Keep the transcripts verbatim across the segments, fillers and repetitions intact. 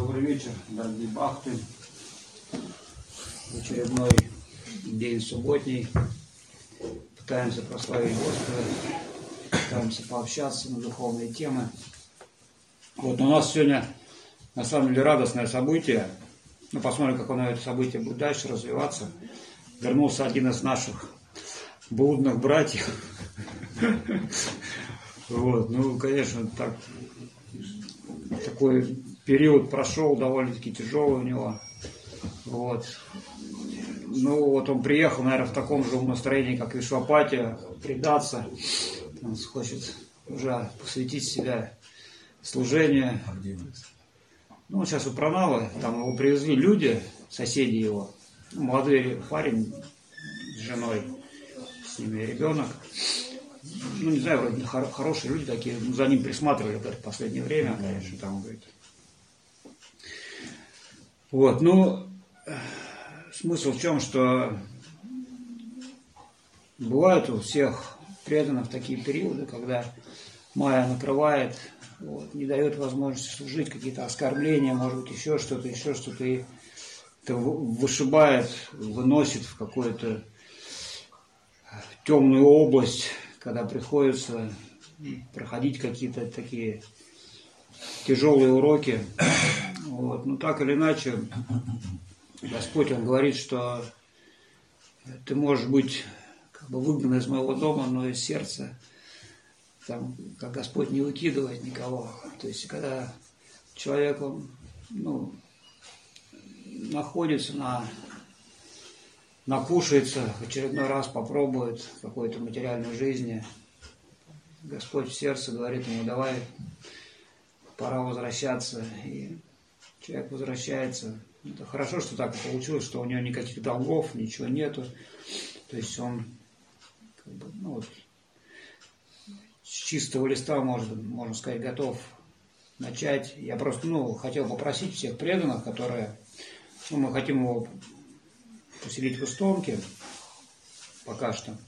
Добрый вечер, дорогие бахты. Очередной день субботний. Пытаемся прославить Господа, пытаемся пообщаться на духовные темы. Вот у нас сегодня на самом деле радостное событие. Ну, посмотрим, как оно, это событие будет дальше развиваться. Вернулся один из наших блудных братьев. Вот, ну, конечно, так, такой период прошел довольно-таки тяжелый у него. Вот. Ну, вот он приехал, наверное, в таком же настроении, как и Вишвапати, предаться. Он хочет уже посвятить себя служению. Ну, он сейчас у Пранавы, там его привезли люди, соседи его, ну, молодой парень с женой, с ними ребенок. Ну, не знаю, вроде хор- хорошие люди такие, ну, за ним присматривали, говорит, в последнее время, конечно, там, говорит. Вот, ну, смысл в чем, что бывают у всех преданных такие периоды, когда майя накрывает, вот, не дает возможности служить, какие-то оскорбления, может быть, еще что-то, еще что-то, и это вышибает, выносит в какую-то темную область, когда приходится проходить какие-то такие тяжелые уроки. Вот. Но так или иначе, Господь, Он говорит, что ты можешь быть как бы выгнан из моего дома, но из сердца, там, как Господь не выкидывает никого. То есть, когда человек, он, ну, находится на... накушается, в очередной раз попробует какой-то материальной жизни, Господь в сердце говорит ему: давай, пора возвращаться. И человек возвращается. Это хорошо, что так получилось, что у него никаких долгов, ничего нету. То есть он, как бы, ну вот, с чистого листа, может, можно сказать, готов начать. Я просто, ну, хотел попросить всех преданных, которые, ну, мы хотим его поселить в Истомке пока что.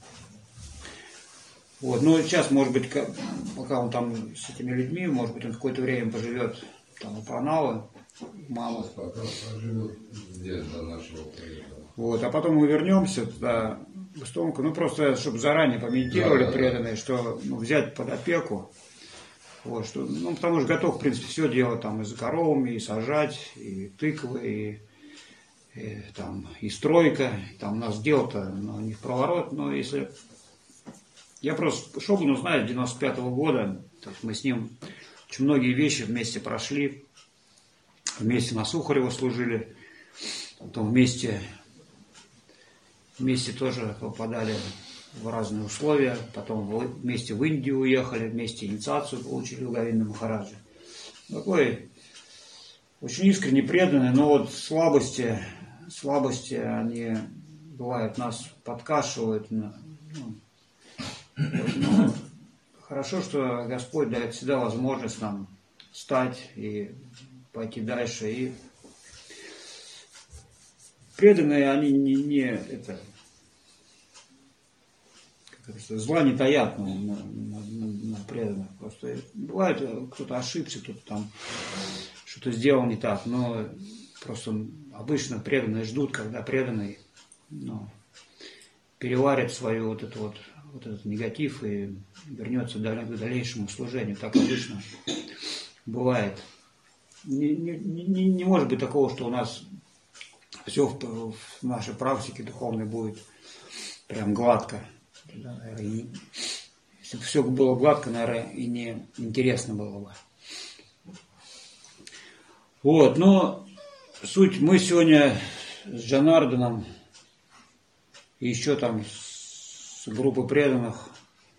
Вот. Но сейчас, может быть, пока он там с этими людьми, может быть, он какое-то время поживет там у Пранавы, мама. Пока поживет здесь до нашего приезда. Вот. А потом мы вернемся туда, в Истомку, ну, просто, чтобы заранее помедитировали, да, преданные, что, ну, взять под опеку. Вот, что, ну, потому что готов, в принципе, все делать там и за коровами, и сажать, и тыквы, и И, там, и стройка, там у нас дело-то, ну, не в проворот, но если... Я просто Шогуну знаю с девяносто пятого года, то есть мы с ним очень многие вещи вместе прошли, вместе на Сухарево служили, потом вместе, вместе тоже попадали в разные условия, потом вместе в Индию уехали, вместе инициацию получили у Говинда Махараджа. Такой очень искренне преданный, но вот слабости... Слабости, они, бывают, нас подкашивают. Ну, вот, но хорошо, что Господь дает всегда возможность нам встать и пойти дальше. И преданные, они не, не это, как это, зла не таят на, на, на, на преданных. Просто бывает, кто-то ошибся, кто-то там что-то сделал не так, но просто обычно преданные ждут, когда преданный, ну, переварит свою вот эту вот, вот этот негатив и вернется к дальнейшему служению. Так обычно бывает. Не, не, не, не может быть такого, что у нас все в, в нашей практике духовной будет прям гладко. И, если бы все было гладко, наверное, и не интересно было бы. Вот, но суть, мы сегодня с Джанарданом и еще там с группой преданных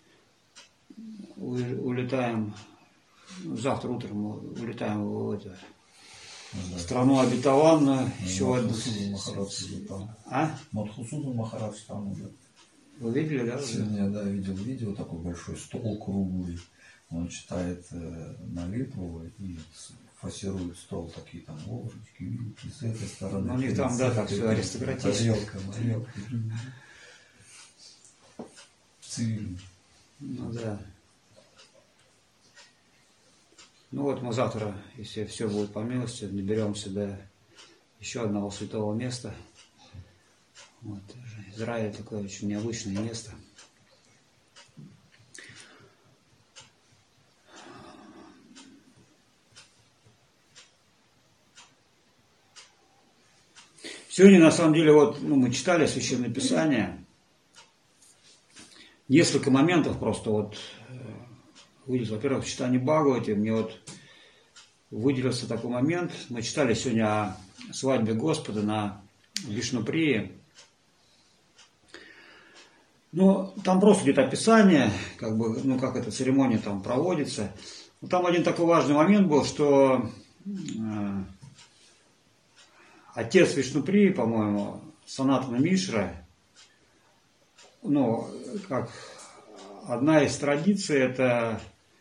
улетаем, завтра утром мы улетаем в эту да. страну обетованную. Еще одну. А? Мадхусуду Махарадж там уже. Вы видели, да? Сегодня, да, видел видео, такой большой стол круглый. Он читает э, молитву и фасирует стол, такие там ложечки, вилки с этой стороны. Ну, у них там, да, так все аристократично. Тарелка, тарелка. Цивильно. Ну, да. Ну вот мы завтра, если все будет по милости, доберемся до еще одного святого места. Вот. Израиль такое очень необычное место. Сегодня, на самом деле, вот ну, мы читали Священное Писание. Несколько моментов просто вот выделил. Во-первых, в читании Бхагавати мне вот выделился такой момент. Мы читали сегодня о свадьбе Господа на Вишнуприи. Ну, там просто где-то описание, как бы, ну, как эта церемония там проводится. Но там один такой важный момент был, что э, отец Вишнуприи, по-моему, Санатана Мишра, ну, как одна из традиций, это,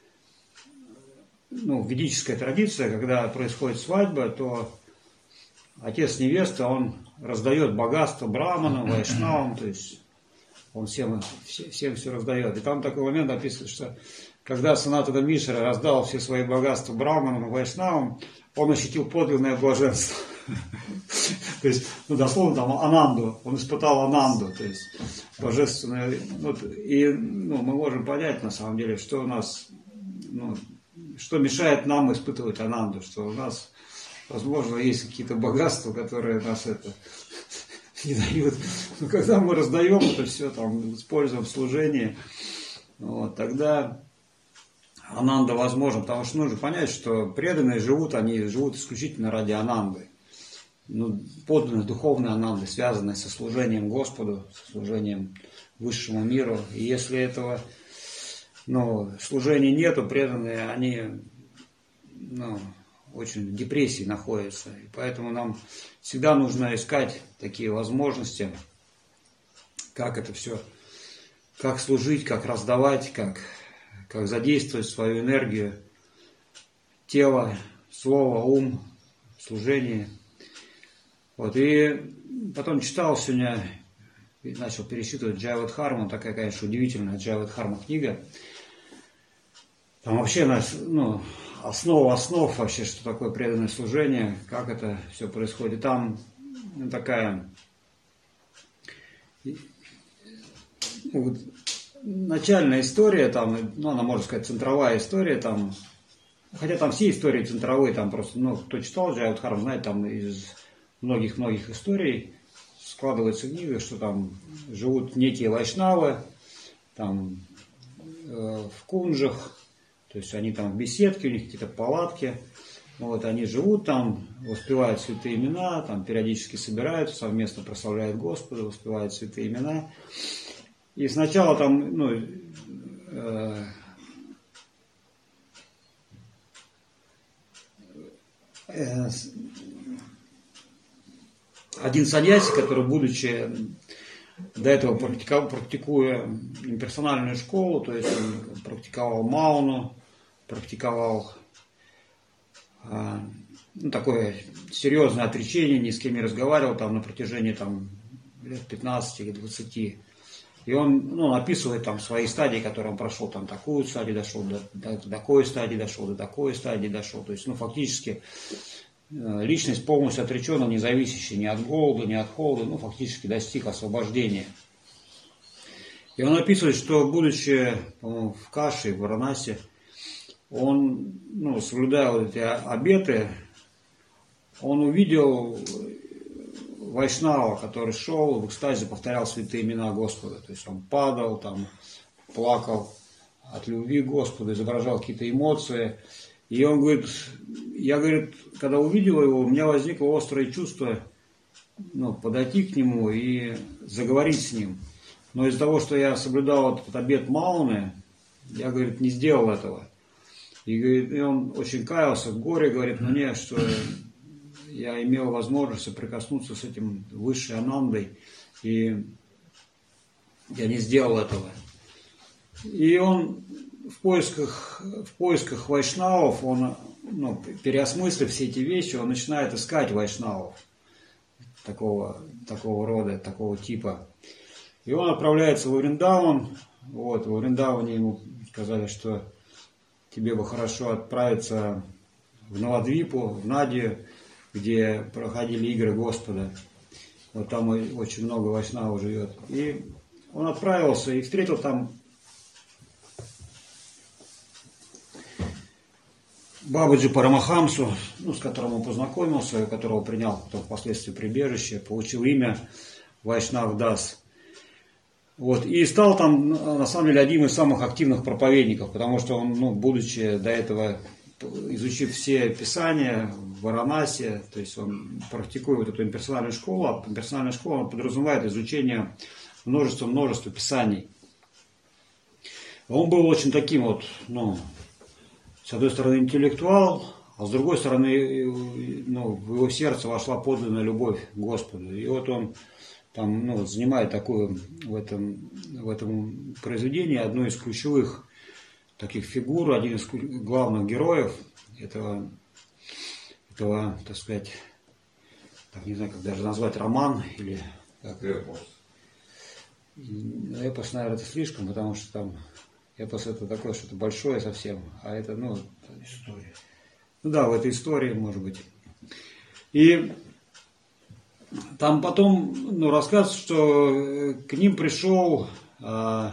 ну, ведическая традиция, когда происходит свадьба, то отец невесты, он раздает богатство браманам, вайшнавам, то есть он всем, всем все раздает. И там такой момент написан, что когда Санатана Мишра раздал все свои богатства браманам и вайшнавам, он ощутил подлинное блаженство. То есть, ну, дословно там ананду, он испытал ананду, то есть божественное. Ну, и ну, мы можем понять на самом деле, что у нас, ну, что мешает нам испытывать ананду, что у нас, возможно, есть какие-то богатства, которые нас это не дают. Но когда мы раздаем это все, там, используем в служении, вот, тогда ананда возможна, потому что нужно понять, что преданные живут, они живут исключительно ради ананды. Ну, подлинной духовной ананды, связанной со служением Господу, со служением высшему миру. И если этого, ну, служения нету, преданные, они, ну, очень в депрессии находятся. И поэтому нам всегда нужно искать такие возможности, как это все, как служить, как раздавать, как, как задействовать свою энергию, тело, слово, ум, служение. Вот, и потом читал сегодня, начал пересчитывать Джайавадхарму, такая, конечно, удивительная Джайавадхарма книга. Там вообще, ну, основа основ вообще, что такое преданное служение, как это все происходит. И там ну, такая ну, вот, начальная история, там, ну, она, можно сказать, центровая история, там, хотя там все истории центровые, там просто, ну, кто читал Джайавадхарму, знает, там из многих-многих историй складывается книга, что там живут некие вайшнавы, там э, в кунджах, то есть они там в беседке, у них какие-то палатки, вот, они живут там, воспевают святые имена, там периодически собираются, совместно прославляют Господа, воспевают святые имена. И сначала там, ну, э, э, один саньяси, который, будучи до этого практиковал, практикуя имперсональную школу, то есть он практиковал мауну, практиковал э, ну, такое серьезное отречение, ни с кем не разговаривал там на протяжении там, лет пятнадцати или двадцати. И он ну, описывает там свои стадии, которые он прошел, там такую стадию дошел, до, до, до такой стадии дошел, до такой стадии дошел. То есть, ну, фактически личность полностью отречена, не зависящая ни от голода, ни от холода, ну, фактически достиг освобождения. И он описывает, что, будучи в Каше, в Варанаси, он, ну, соблюдая вот эти обеты, он увидел вайшнава, который шел в экстазе, повторял святые имена Господа. То есть он падал, там, плакал от любви к Господу, изображал какие-то эмоции. И он говорит, я, говорит, когда увидел его, у меня возникло острое чувство, ну, подойти к нему и заговорить с ним. Но из-за того, что я соблюдал этот обет Мауны, я, говорит, не сделал этого. И, говорит, и он очень каялся в горе, говорит мне, что я имел возможность соприкоснуться с этим высшей анандой, и я не сделал этого. И он в поисках, в поисках вайшнавов, он, ну, переосмыслив все эти вещи, он начинает искать вайшнавов такого, такого рода, такого типа. И он отправляется в Вриндаван. Вот, в Вриндаване ему сказали, что тебе бы хорошо отправиться в Новодвипу, в Надию, где проходили игры Господа. Вот там очень много вайшнавов живет. И он отправился и встретил там Бабаджи Парамахамсу, ну, с которым он познакомился, которого принял потом впоследствии прибежище, получил имя Вайшнав Дас. Вот, и стал там, на самом деле, одним из самых активных проповедников, потому что он, ну, будучи до этого, изучив все писания в Варанаси, то есть он практикует эту имперсональную школу, а имперсональная школа подразумевает изучение множества-множества писаний. Он был очень таким вот, ну, с одной стороны интеллектуал, а с другой стороны, ну, в его сердце вошла подлинная любовь к Господу. И вот он там, ну, занимает такую в этом, в этом произведении одну из ключевых таких фигур, один из главных героев этого, этого, так сказать, так не знаю, как даже назвать, роман или как. Эпос. Эпос, наверное, это слишком, потому что там эпос это такое что-то большое совсем, а это, ну, история. Ну да, в этой истории, может быть. И там потом, ну, рассказывается, что к ним пришел а,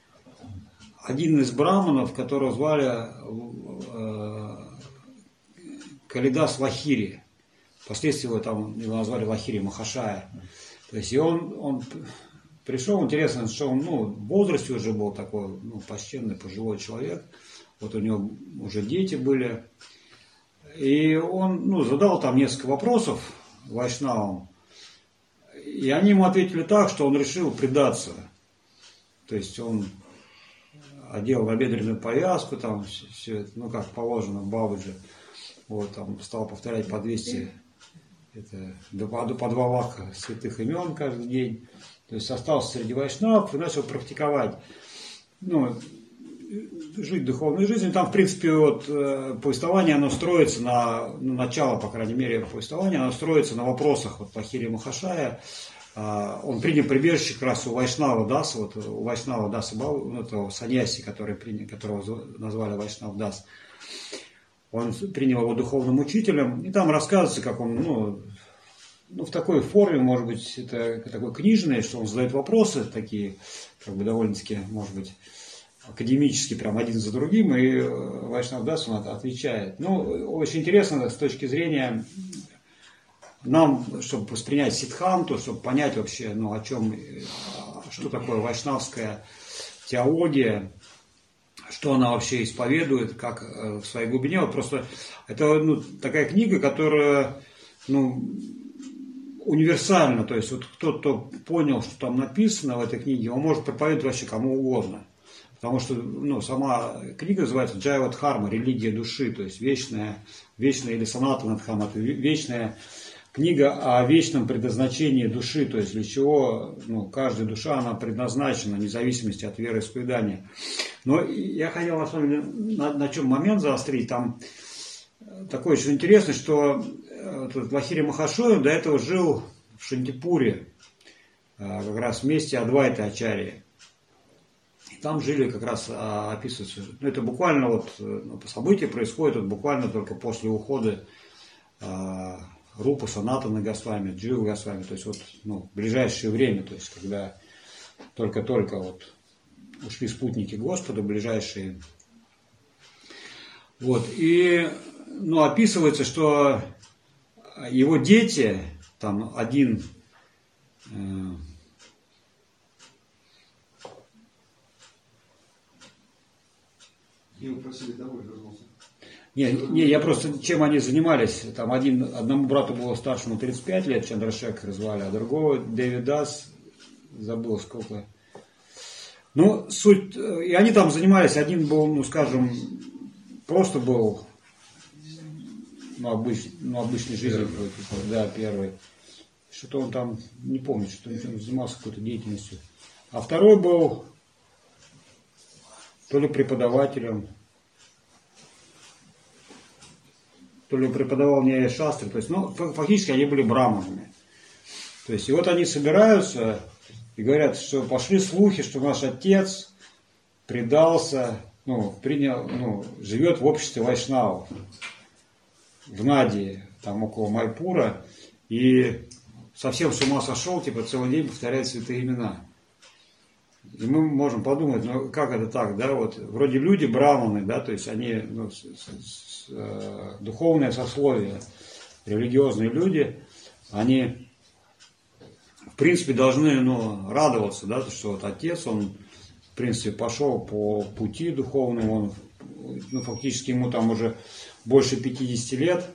один из браманов, которого звали а, Калидас Лахири. Впоследствии его там его назвали Лахири Махашая. То есть и он, он пришел, интересно, что он, ну, в возрасте уже был такой, ну, почтенный, пожилой человек. Вот у него уже дети были. И он, ну, задал там несколько вопросов вайшнавам. И они ему ответили так, что он решил предаться. То есть он одел набедренную повязку, там все это, ну, как положено в Бабаджи. Вот, там стал повторять по двести, это, по, по два лаха святых имен каждый день. То есть остался среди вайшнавов и начал практиковать, ну, жить духовной жизнью. Там, в принципе, вот, повествование, оно строится на, ну, начало, по крайней мере, повествования, оно строится на вопросах вот Лахири Махашая. Он принял прибежище как раз у Вайшнава Даса, вот у Вайшнава Даса, ну, этого саньяси, который принял, которого назвали Вайшнав Дас. Он принял его духовным учителем, и там рассказывается, как он, ну, ну, в такой форме, может быть, это такой книжный, что он задает вопросы такие, как бы довольно-таки, может быть, академически, прям один за другим, и Вайшнав Дас, он отвечает. Ну, очень интересно с точки зрения нам, чтобы воспринять сиддханту, чтобы понять вообще, ну, о чем, что такое вайшнавская теология, что она вообще исповедует, как в своей глубине. Вот просто это, ну, такая книга, которая, ну, универсальна. То есть вот кто-то, кто понял, что там написано в этой книге, он может проповедовать вообще кому угодно. Потому что, ну, сама книга называется Джайва Дхарма, религия души, то есть вечная, вечная или санатана дхарма, вечная книга о вечном предназначении души, то есть для чего, ну, каждая душа, она предназначена, вне зависимости от вероисповедания. Но я хотел на самом деле на, на чем момент заострить. Там такой очень интересный, что Лахири Махашоя до этого жил в Шантипуре, как раз вместе Адвайта Ачарьи. И там жили, как раз описывается, ну, это буквально вот, ну, события происходят вот буквально только после ухода а, Рупа Санатана Госвами, Джива Госвами, то есть вот, ну, в ближайшее время, то есть когда только-только вот ушли спутники Господа, ближайшие. Вот, и, ну, описывается, что его дети, там один э, Его просили домой вернулся. Не, не, я просто, чем они занимались, там один, одному брату было старшему тридцать пять лет, Чандрашекхар звали, а другого Дэвид Дас, забыл сколько. Ну, суть, и они там занимались, один был, ну, скажем, просто был, ну, обычный, ну, обычной жизнью, да, первый. Что-то он там, не помню, что он занимался какой-то деятельностью. А второй был то ли преподавателем, то ли преподавал мне шастры, то есть, ну, фактически они были браманами. То есть, и вот они собираются и говорят, что пошли слухи, что наш отец предался ну, принял, ну, живет в обществе вайшнавов в Надии, там около Майпура, и совсем с ума сошел, типа целый день повторяет святые имена. И мы можем подумать, ну как это так, да, вот вроде люди браманы, да, то есть они, ну, с, с, с, э, духовное сословие, религиозные люди, они в принципе должны, ну, радоваться, да, что вот отец, он в принципе пошел по пути духовному, он, ну, фактически ему там уже больше пятидесяти лет.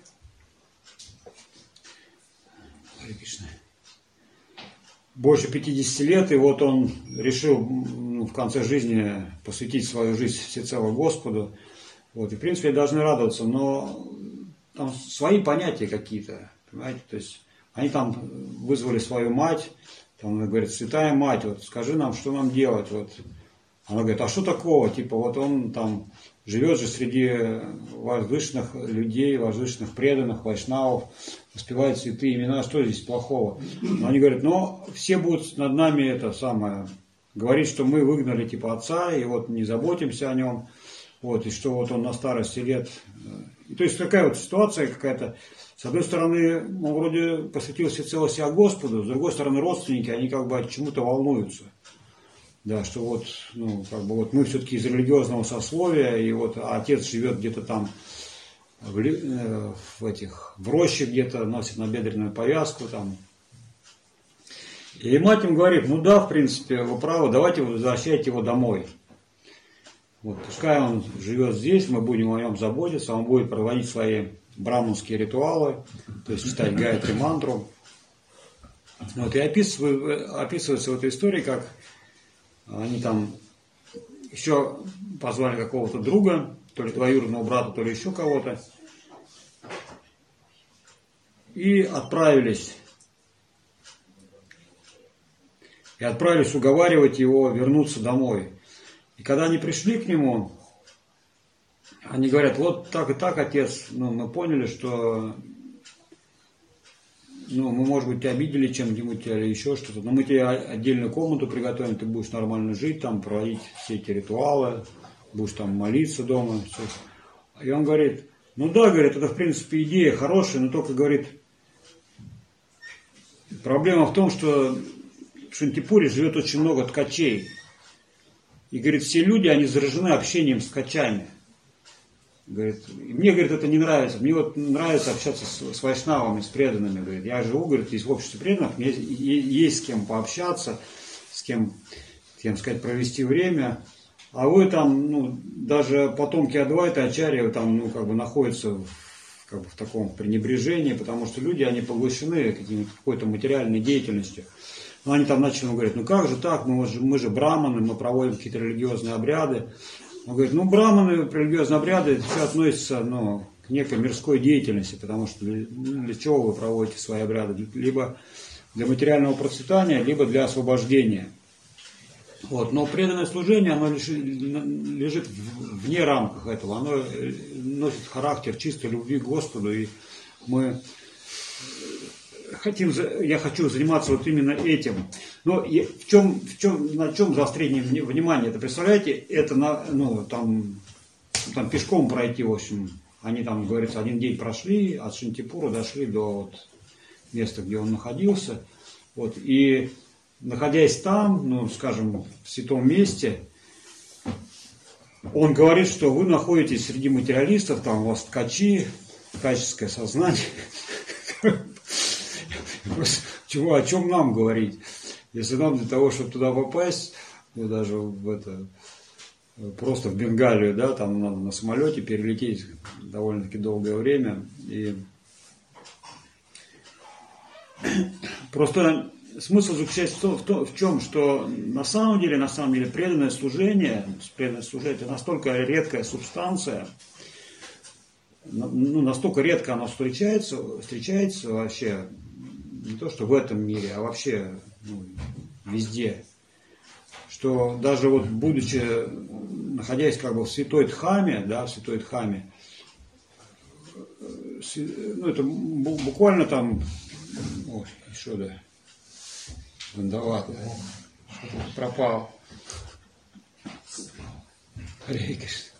Больше пятидесяти лет, и вот он решил, ну, в конце жизни посвятить свою жизнь всецело Господу. Вот, и в принципе должны радоваться, но там свои понятия какие-то, понимаете, то есть они там вызвали свою мать, там она говорит: святая мать, вот скажи нам, что нам делать, вот. Она говорит: а что такого, типа вот он там живет же среди возвышенных людей, возвышенных преданных, вайшнавов, воспевает святые имена, что здесь плохого? Но они говорят: ну, все будут над нами это самое, говорить, что мы выгнали типа отца, и вот не заботимся о нем, вот, и что вот он на старости лет. И то есть такая вот ситуация какая-то. С одной стороны, он вроде посвятил всецело себя Господу, с другой стороны, родственники, они как бы от чему-то волнуются. Да, что вот, ну, как бы вот мы все-таки из религиозного сословия, и вот отец живет где-то там в, э, в этих, в роще где-то, носит набедренную повязку там. И мать им говорит: ну да, в принципе, вы правы, давайте возвращайте его домой. Вот, пускай он живет здесь, мы будем о нем заботиться, он будет проводить свои браманские ритуалы, то есть читать гайатри мантру. Вот, и описывается в этой истории, как они там еще позвали какого-то друга, то ли двоюродного брата, то ли еще кого-то, и отправились, и отправились уговаривать его вернуться домой. И когда они пришли к нему, они говорят: вот так и так, отец, ну, мы поняли, что, ну, мы, может быть, тебя обидели чем-нибудь или еще что-то, но мы тебе отдельную комнату приготовим, ты будешь нормально жить, там, проводить все эти ритуалы, будешь там молиться дома. Все. И он говорит: ну да, говорит, это в принципе идея хорошая, но только, говорит, проблема в том, что в Шантипуре живет очень много ткачей. И, говорит, все люди, они заражены общением с ткачами. Говорит, мне, говорит, это не нравится. Мне вот нравится общаться с, с вайшнавами, с преданными. Говорит, я живу, говорит, здесь в обществе преданных, мне есть с кем пообщаться, с кем, с кем сказать, провести время. А вы там, ну, даже потомки Адвайты, Ачарьи, там, ну, как бы находятся в, как бы в таком пренебрежении, потому что люди, они поглощены какой-то материальной деятельностью. Но они там начали говорить: ну как же так, мы же, мы же браманы, мы проводим какие-то религиозные обряды. Он говорит: ну, браманы, религиозные обряды, это все относится, ну, к некой мирской деятельности, потому что для, для чего вы проводите свои обряды? Либо для материального процветания, либо для освобождения. Вот. Но преданное служение, оно лежит вне рамках этого, оно носит характер чистой любви к Господу, и мы хотим, я хочу заниматься вот именно этим. Но в чем, в чем, на чем заострение внимания? Это, представляете, это на, ну, там, там пешком пройти, в общем, они там, говорится, один день прошли, от Шантипура дошли до вот места, где он находился. Вот, и находясь там, ну, скажем, в святом месте, он говорит, что вы находитесь среди материалистов, там у вас ткачи, ткаческое сознание. Чего, о чем нам говорить? Если нам для того, чтобы туда попасть, ну, даже в это, просто в Бенгалию, да, там надо на самолете перелететь довольно-таки долгое время. И просто смысл заключается в, том, в, том, в чем, что на самом деле, на самом деле преданное служение, преданное служение это настолько редкая субстанция, ну, настолько редко оно встречается, встречается вообще, не то что в этом мире, а вообще, ну, везде, что даже вот будучи, находясь как бы в святой Дхаме, да, в святой Дхаме, ну, это буквально там, ой, что да, вандават, что-то пропал. Харе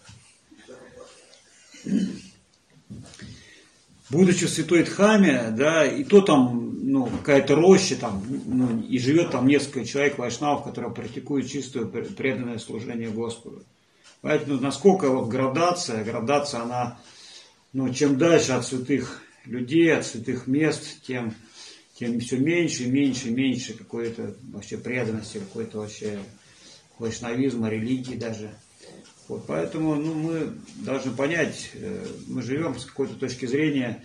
Кришна. Будучи в Святой Дхаме, да, и то там, ну, какая-то роща там, ну, и живет там несколько человек, вайшнавов, которые практикуют чистое преданное служение Господу. Поэтому насколько вот градация, градация, она, ну, чем дальше от святых людей, от святых мест, тем, тем все меньше и меньше и меньше какой-то вообще преданности, какой-то вообще вайшнавизма, религии даже. Вот, поэтому, ну, мы должны понять, мы живем с какой-то точки зрения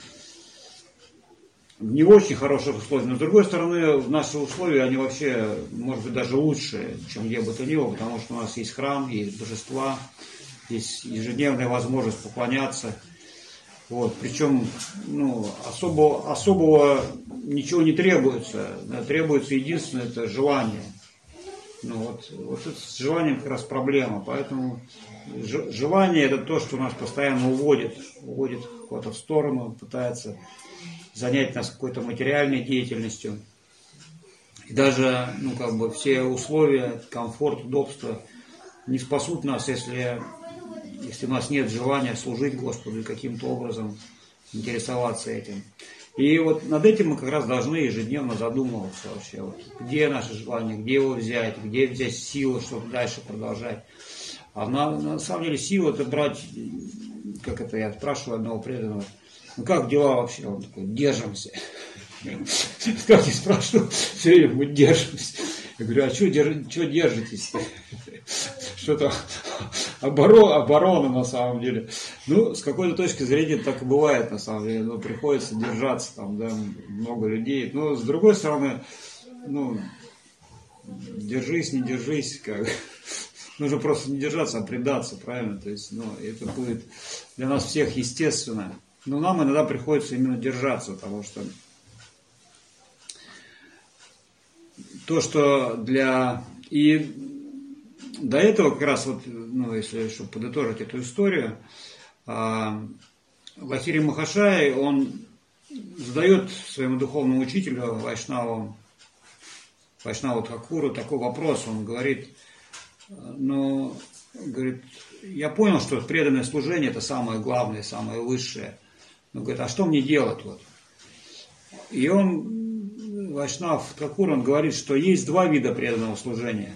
в не очень хороших условиях, но с другой стороны, наши условия, они вообще, может быть, даже лучше, чем где бы то ни было, потому что у нас есть храм, есть божества, есть ежедневная возможность поклоняться. Вот, причем, ну, особо, особого ничего не требуется, требуется единственное, это желание. Ну, вот, вот это с желанием как раз проблема, поэтому желание это то, что нас постоянно уводит, уводит куда-то в сторону, пытается занять нас какой-то материальной деятельностью. И даже, ну, как бы все условия, комфорт, удобство не спасут нас, если, если у нас нет желания служить Господу и каким-то образом интересоваться этим. И вот над этим мы как раз должны ежедневно задумываться вообще, вот, где наше желание, где его взять, где взять силу, чтобы дальше продолжать. А на, на самом деле сила это брать, как это я спрашиваю одного преданного, ну как дела вообще? Он такой, держимся. Как я спрашиваю, все время мы держимся. Я говорю, а что держитесь-то? Что-то оборона, оборона на самом деле. Ну, с какой-то точки зрения так и бывает на самом деле. Но приходится держаться, там, да, много людей. Но с другой стороны, ну, держись, не держись, как... Нужно просто не держаться, а предаться, правильно? То есть, ну, это будет для нас всех естественно. Но нам иногда приходится именно держаться, потому что то, что для... И до этого как раз, вот, ну, если чтобы подытожить эту историю, Лахири Махашай, он задает своему духовному учителю Вайшнаву, Вайшнаву Тхакуру такой вопрос. Он говорит, ну, говорит, я понял, что преданное служение это самое главное, самое высшее. Он говорит, а что мне делать? Вот? И он, Вайшнав Тхакур, он говорит, что есть два вида преданного служения.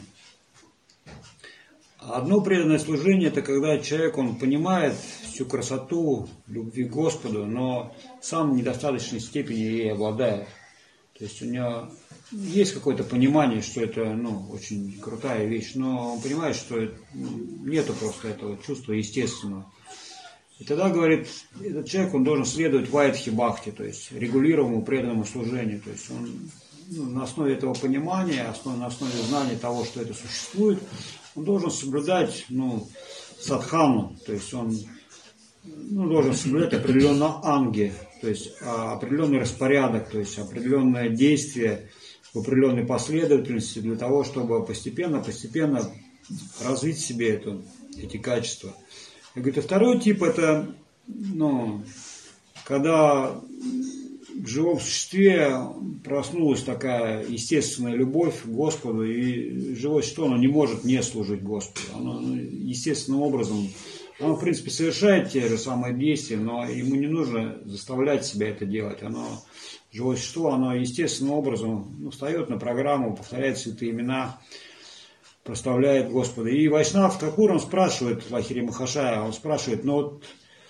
Одно преданное служение, это когда человек, он понимает всю красоту любви к Господу, но сам в недостаточной степени ей обладает. То есть у него есть какое-то понимание, что это, ну, очень крутая вещь, но он понимает, что нету просто этого чувства естественного. И тогда, говорит, этот человек, он должен следовать вайдхи бхакти, то есть регулируемому преданному служению. То есть он, ну, на основе этого понимания, основ, на основе знания того, что это существует, он должен соблюдать, ну, садхану, то есть он, ну, должен соблюдать определенно анги, то есть определенный распорядок, то есть определенное действие в определенной последовательности для того, чтобы постепенно-постепенно развить в себе это, эти качества. И, говорит, а второй тип это, ну, когда в живом существе проснулась такая естественная любовь к Господу, и живое существо, оно не может не служить Господу. Оно, ну, естественным образом, оно, в принципе, совершает те же самые действия, но ему не нужно заставлять себя это делать. Оно, живое существо, оно естественным образом, ну, встает на программу, повторяет святые имена, прославляет Господа. И Вайшнав Тхакур, он спрашивает Лахири Махашая, он спрашивает, ну вот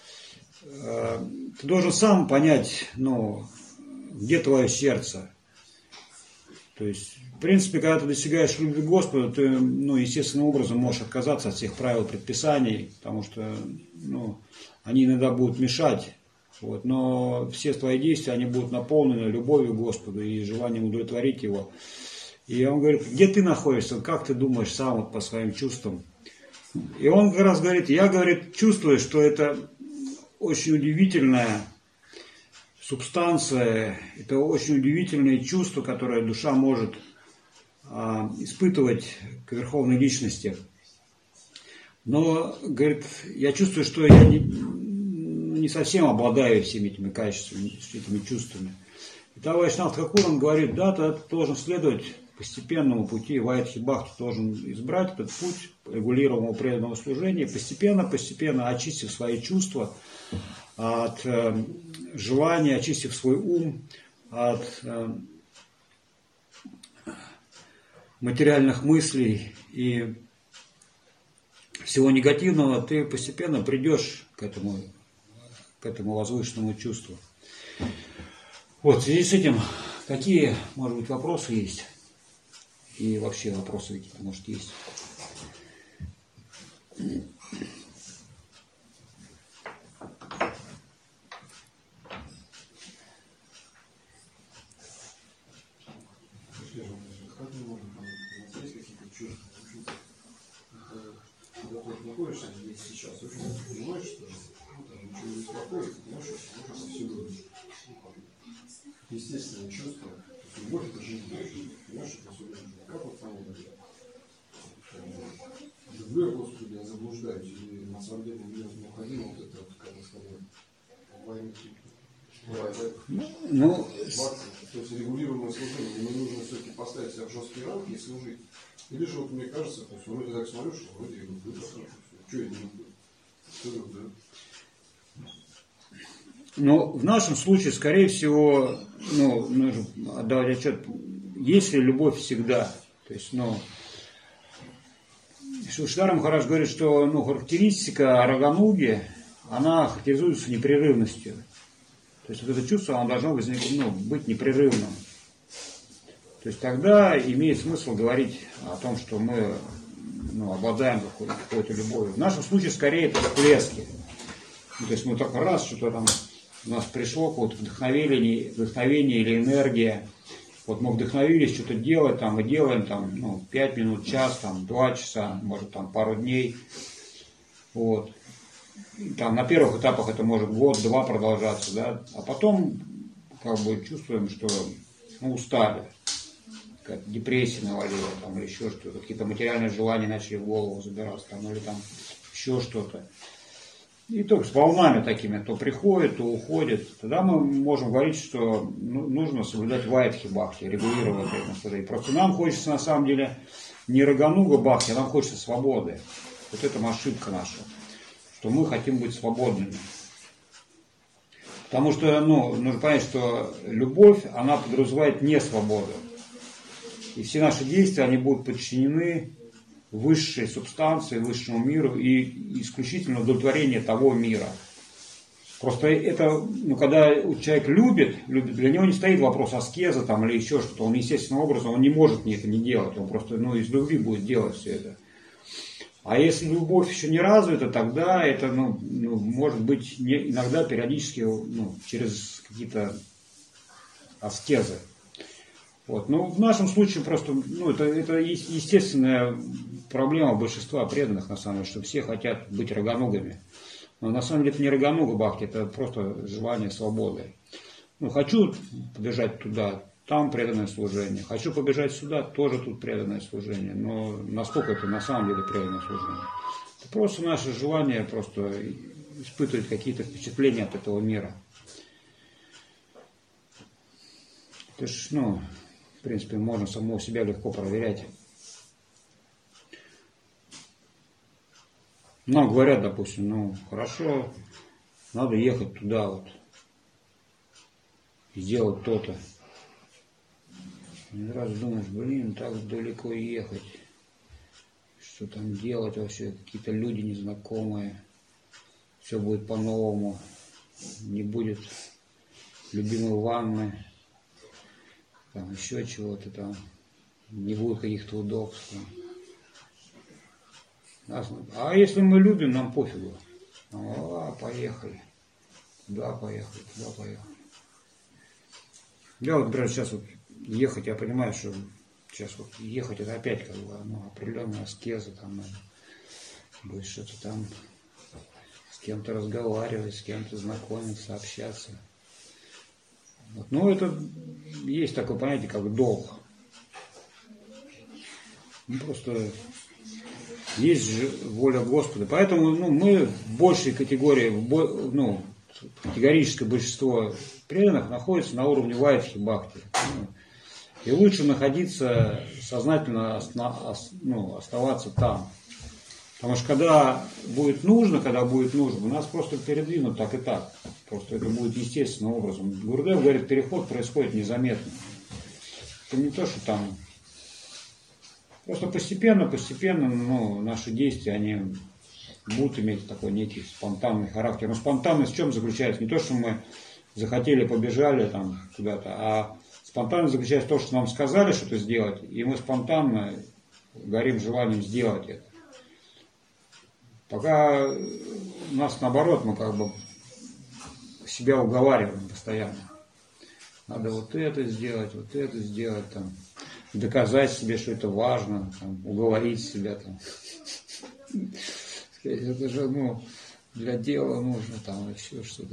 э, ты должен сам понять, ну, где твое сердце. То есть, в принципе, когда ты достигаешь любви к Господу, ты, ну, естественным образом можешь отказаться от всех правил, предписаний, потому что, ну, они иногда будут мешать. Вот, но все твои действия, они будут наполнены любовью к Господу и желанием удовлетворить Его. И он говорит, где ты находишься, как ты думаешь сам вот по своим чувствам? И он как раз говорит, я, говорит, чувствую, что это очень удивительная субстанция, это очень удивительное чувство, которое душа может а, испытывать к Верховной Личности. Но, говорит, я чувствую, что я не, не совсем обладаю всеми этими качествами, этими чувствами. И тогда Вайшнав Тхакур, он говорит, да, ты должен следовать постепенному пути Вайдхи-бхакти должен избрать этот путь регулируемого преданного служения, постепенно, постепенно очистив свои чувства от э, желания, очистив свой ум от э, материальных мыслей и всего негативного, ты постепенно придешь к этому, к этому возвышенному чувству. Вот, в связи с этим, какие, может быть, вопросы есть? И вообще вопросы какие-то, может, есть? Как мы можем понять, у нас есть какие-то чувства? Когда ты находишься здесь сейчас, в общем, ты понимаешь, что ну, там ничего не беспокоит, ты понимаешь, что можно все любить. Естественное чувство, любовь это жизнь, понимаешь, это все любовь. Как вот понять это? Люблю я, Господи, я заблуждаюсь, и на самом деле мне необходимо вот это, как я сказал, войны. Ну, То есть регулируемое служение, ему нужно все-таки поставить себя в жесткие рамки и служить. Или же вот мне кажется, то есть вроде так смотрю, что вроде я люблю, что я не люблю. Что люблю? Но в нашем случае, скорее всего, ну, нужно отдавать отчет, есть ли любовь всегда. То есть, ну, Шри Махарадж говорит, что ну, характеристика рагануги, она характеризуется непрерывностью. То есть вот это чувство, оно должно возникнуть, ну, быть непрерывным. То есть тогда имеет смысл говорить о том, что мы ну, обладаем какой-то, какой-то любовью. В нашем случае скорее это всплески. Ну, то есть мы только раз что-то там у нас пришло, какое-то вдохновение, вдохновение или энергия. Вот мы вдохновились что-то делать, там, мы делаем там, ну, пять минут, час, там, два часа, может там пару дней. Вот. Там, на первых этапах это может год-два продолжаться, да, а потом как бы чувствуем, что ну, устали, как депрессия навалила, там, или еще что-то, какие-то материальные желания начали в голову забираться, там, или там еще что-то. И только с волнами такими, то приходит, то уходит. Тогда мы можем говорить, что ну, нужно соблюдать Вайдхи-бхакти, регулировать это. Просто нам хочется на самом деле не рагануга-бхакти, а нам хочется свободы. Вот это ошибка наша. Что мы хотим быть свободными. Потому что, ну, нужно понять, что любовь, она подразумевает не свободу. И все наши действия, они будут подчинены высшей субстанции, высшему миру и исключительно удовлетворению того мира. Просто это, ну, когда человек любит, любит, для него не стоит вопрос аскеза там, или еще что-то. Он естественным образом, он не может это не делать. Он просто, ну, из любви будет делать все это. А если любовь еще не развита, тогда это ну, ну, может быть не, иногда периодически ну, через какие-то аскезы. Вот. Но в нашем случае просто ну, это, это естественная проблема большинства преданных, на самом деле, что все хотят быть раганугами. Но на самом деле это не рагануга-бхакти, это просто желание свободы. Ну, хочу побежать туда, там преданное служение. Хочу побежать сюда, тоже тут преданное служение. Но насколько это на самом деле преданное служение? Это просто наше желание просто испытывать какие-то впечатления от этого мира. Это ж, ну, в принципе, можно самого себя легко проверять. Нам говорят, допустим, ну, хорошо, надо ехать туда вот, и сделать то-то. И раз думаешь, блин, так далеко ехать, что там делать вообще, какие-то люди незнакомые, все будет по-новому, не будет любимой ванны, там еще чего-то там, не будет каких-то удобств. А если мы любим, нам пофигу. А, поехали. Туда поехали, туда поехали. Я вот, например, сейчас вот ехать, я понимаю, что сейчас вот ехать это опять как бы ну, определенная аскеза, там надо будет что-то там с кем-то разговаривать, с кем-то знакомиться, общаться. Вот. Ну, это есть такое понятие, как долг. Ну, просто есть же воля Господа. Поэтому ну, мы в большей категории, в, ну, категорическое большинство преданных находится на уровне Вайдхи-бхакти. Ну, И лучше находиться сознательно, осна, ос, ну, оставаться там. Потому что когда будет нужно, когда будет нужно, нас просто передвинут так и так. Просто это будет естественным образом. Гурдев говорит, переход происходит незаметно. Это не то, что там... Просто постепенно, постепенно, ну, наши действия, они будут иметь такой некий спонтанный характер. Но спонтанность в чем заключается? Не то, что мы захотели, побежали там куда-то, а спонтанность заключается в том, что нам сказали что-то сделать, и мы спонтанно горим желанием сделать это. Пока у нас наоборот, мы как бы себя уговариваем постоянно. Надо вот это сделать, вот это сделать, там, доказать себе, что это важно, там, уговорить себя. Там. Это же ну, для дела нужно, там, еще что-то.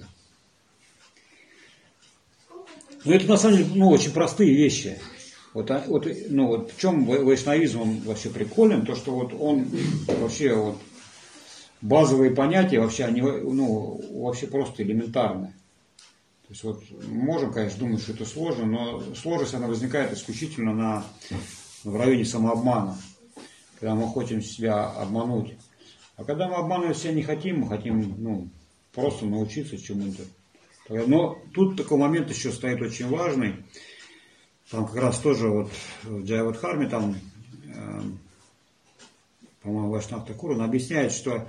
Но это на самом деле ну, очень простые вещи. Вот, вот, ну, вот в чем вайшнавизм он вообще приколен, то что вот он вообще вот, базовые понятия вообще, они ну, вообще просто элементарны. То есть вот можем, конечно, думать, что это сложно, но сложность она возникает исключительно на, в районе самообмана, когда мы хотим себя обмануть. А когда мы обманывать себя не хотим, мы хотим ну, просто научиться чему-то. Но тут такой момент еще стоит очень важный. Там как раз тоже вот в Джайавадхарме, там, э, по-моему, Вайшнав Такур, он объясняет, что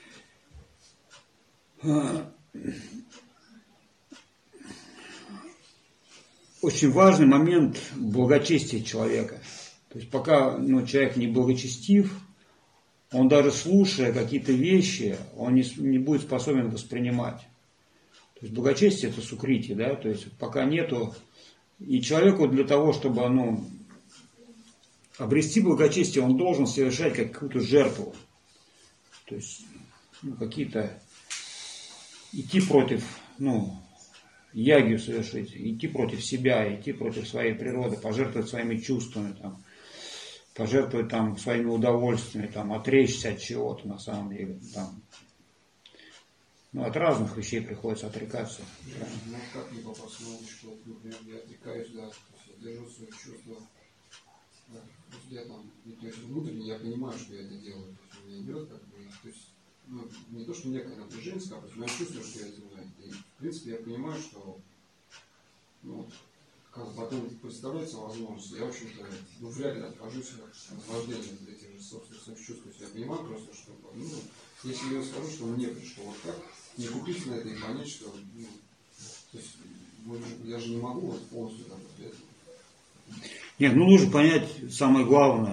э, очень важный момент благочестия человека. То есть пока ну, человек не благочестив, он даже слушая какие-то вещи, он не, не будет способен воспринимать. То есть благочестие это сукрити, да, то есть пока нету, и человеку для того, чтобы ну, обрести благочестие, он должен совершать какую-то жертву. То есть ну, какие-то, идти против, ну, ягью совершить, идти против себя, идти против своей природы, пожертвовать своими чувствами, там, пожертвовать там, своими удовольствиями, там, отречься от чего-то на самом деле. Там. Ну, от разных вещей приходится отрекаться. Да, ну, как не попасться на что, например, я отрекаюсь, да, то есть я держу свои чувства, да, то есть я там, то есть внутренне я понимаю, что я это делаю, то есть у меня идет как бы, то есть, ну, не то, что некое напряжение скапывается, но я чувствую, что я делаю, и, в принципе, я понимаю, что, ну, как потом представляется возможность, я, в общем-то, ну, вряд ли откажусь от наслаждения этих же собственных чувств, то есть я понимаю просто, что, ну, если я скажу, что мне пришло вот так, не купить на это и понять, что ну, то есть, я же не могу вот полностью там это. Нет, ну нужно понять самое главное,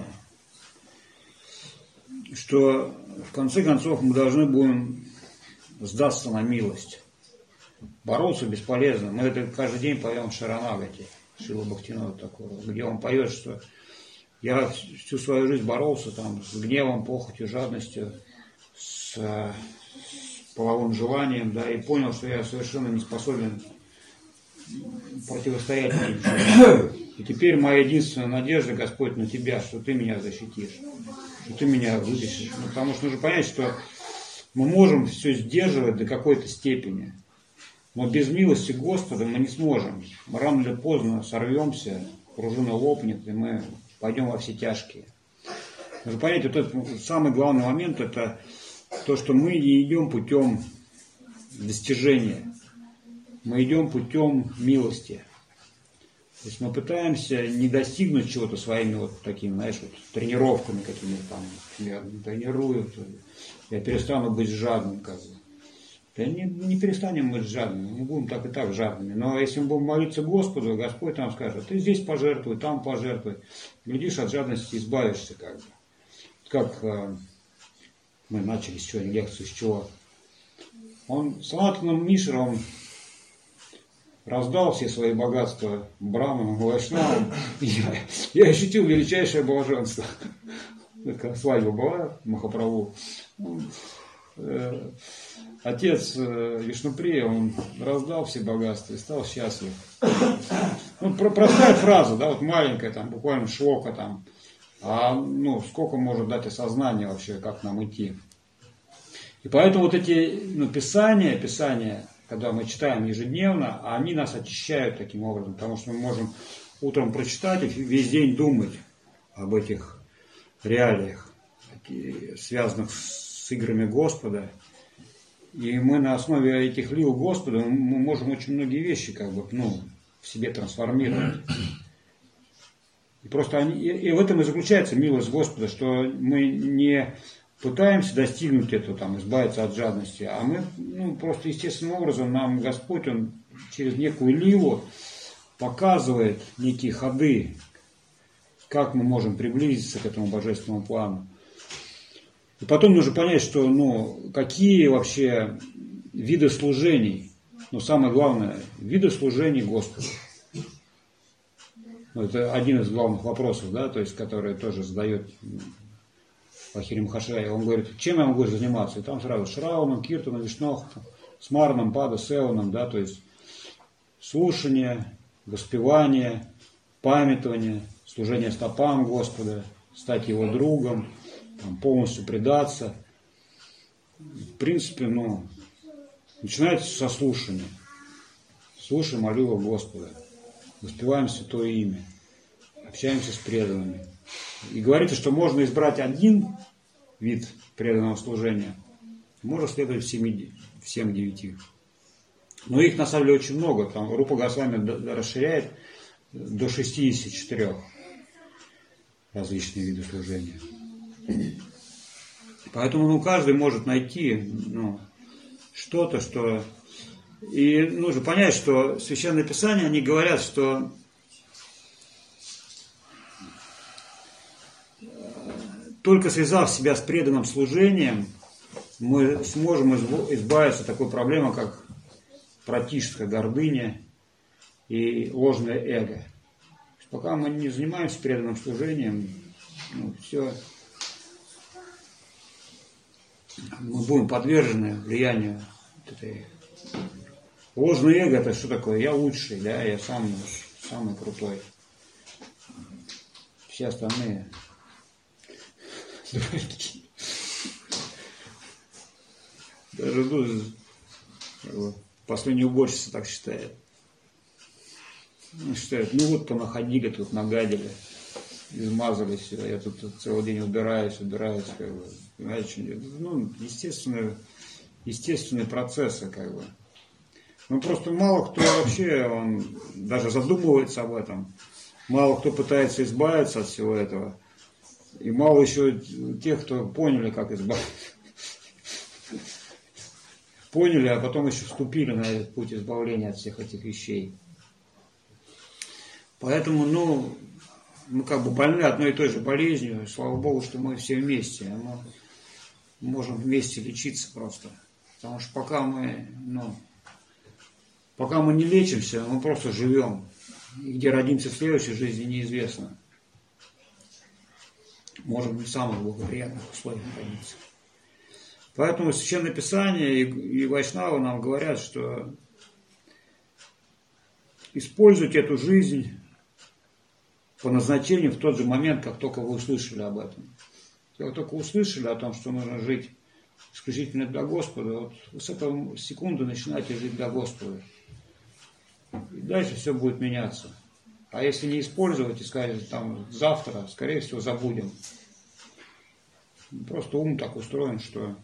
что в конце концов мы должны будем сдаться на милость. Бороться бесполезно. Мы это каждый день поем в Шаранагати, Шрила Бхактивинода Такура, где он поет, что я всю свою жизнь боролся там, с гневом, похотью, жадностью, с, с половым желанием, да, и понял, что я совершенно не способен противостоять ничего. И теперь моя единственная надежда, Господь, на Тебя, что Ты меня защитишь, что Ты меня вытащишь. Ну, потому что нужно понять, что мы можем все сдерживать до какой-то степени, но без милости Господа мы не сможем. Мы рано или поздно сорвемся, пружина лопнет, и мы пойдем во все тяжкие. Нужно понять, вот этот самый главный момент, это то, что мы не идем путем достижения, мы идем путем милости. То есть мы пытаемся не достигнуть чего-то своими вот такими, знаешь, вот тренировками какими-то там. Я тренирую, я перестану быть жадным, как бы. Да не, не перестанем быть жадными, мы будем так и так жадными. Но если мы будем молиться Господу, Господь нам скажет, ты здесь пожертвуй, там пожертвуй. Глядишь, от жадности избавишься, как бы. Как э, мы начали сегодня лекцию, с чего? Он, Санатана Мишра, он раздал все свои богатства браманам, вайшнавам. Я, я ощутил величайшее блаженство. Такая свадьба была, Махапрабху. Отец Вишнуприя, он раздал все богатства и стал счастлив. Ну, простая фраза, да, вот маленькая, там, буквально шлока там. А ну, сколько может дать осознание вообще, как нам идти. И поэтому вот эти ну, писания, писания, когда мы читаем ежедневно, они нас очищают таким образом, потому что мы можем утром прочитать и весь день думать об этих реалиях, связанных с играми Господа. И мы на основе этих лил Господа мы можем очень многие вещи как бы, ну, в себе трансформировать. И просто они, и в этом и заключается милость Господа, что мы не пытаемся достигнуть этого, там, избавиться от жадности, а мы, ну, просто естественным образом нам Господь, Он через некую ливу показывает некие ходы, как мы можем приблизиться к этому божественному плану. И потом нужно понять, что, ну, какие вообще виды служений, ну, самое главное, виды служений Господу. Ну, это один из главных вопросов, да, то есть, который тоже задает Ахирим Хашай. Он говорит, чем я могу заниматься? И там сразу Шрауном, Киртаном, Вишнохом, Смарном, Пада, Севаном, да, то есть слушание, воспевание, памятование, служение стопам Господа, стать Его другом, там, полностью предаться. В принципе, ну, начинается со слушания. Слушаем молитву Господа, воспеваем Святое Имя, общаемся с преданными. И говорится, что можно избрать один вид преданного служения, можно следовать всеми, всем девяти. Но их на самом деле очень много. Там Рупа Госвами расширяет до шестидесяти четырёх различные виды служения. Поэтому, ну, каждый может найти, ну, что-то, что... И нужно понять, что Священное Писание, они говорят, что только связав себя с преданным служением, мы сможем избавиться от такой проблемы, как пратишская гордыня и ложное эго. Пока мы не занимаемся преданным служением, ну, все, мы будем подвержены влиянию этой... Ложное эго — это что такое? Я лучший, да, я самый, самый крутой. Все остальные даже, ну, последняя уборщица так считает. Ну, считает, ну вот понаходили, тут нагадили, измазали все, я тут, тут целый день убираюсь, убираюсь, как бы, понимаете, ну, естественные, естественные процессы, как бы. Ну, просто мало кто вообще, он даже задумывается об этом, мало кто пытается избавиться от всего этого, и мало еще тех, кто поняли, как избавиться. Поняли, а потом еще вступили на этот путь избавления от всех этих вещей. Поэтому, ну, мы как бы больны одной и той же болезнью. Слава Богу, что мы все вместе. Мы можем вместе лечиться просто. Потому что пока мы, ну, пока мы не лечимся, мы просто живем. И где родимся в следующей жизни, неизвестно. Может быть, в самых благоприятных условиях родиться. Поэтому Священное Писание и, и Вайшнавы нам говорят, что используйте эту жизнь по назначению в тот же момент, как только вы услышали об этом. Как только услышали о том, что нужно жить исключительно для Господа, вот с этого секунды начинайте жить для Господа. И дальше все будет меняться. А если не использовать и сказать, там, завтра, скорее всего, забудем. Просто ум так устроен, что